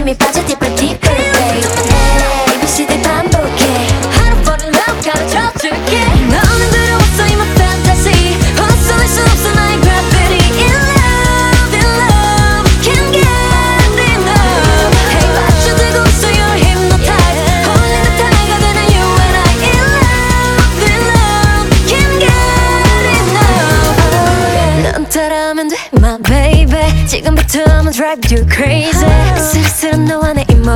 힘이 빠져 deeper deeper babe ABCD 반복해 하루 for love 가르쳐줄게 너는 두려웠어 in my fantasy 헛소릴 수 없어 나의 gravity in love can't get enough Hey 맞춰들고 있어 you're hypnotized 홀린 듯한 내가 되는 you and I in love can't get enough 넌 따라하면 돼 my baby 지금부터 I'ma drive you crazy 쓸쓸한 너와 내